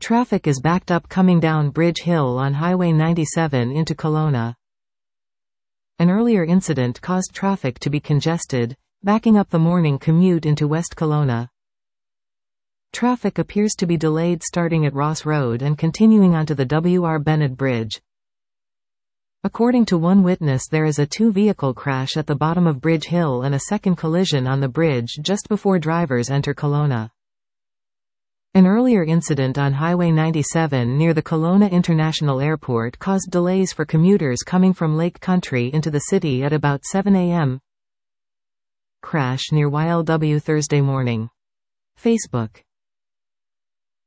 Traffic is backed up coming down Bridge Hill on Highway 97 into Kelowna. An earlier incident caused traffic to be congested, backing up the morning commute into West Kelowna. Traffic appears to be delayed starting at Ross Road and continuing onto the W.R. Bennett Bridge. According to one witness, there is a two-vehicle crash at the bottom of Bridge Hill and a second collision on the bridge just before drivers enter Kelowna. An earlier incident on Highway 97 near the Kelowna International Airport caused delays for commuters coming from Lake Country into the city at about 7 a.m. Crash near YLW Thursday morning. Facebook.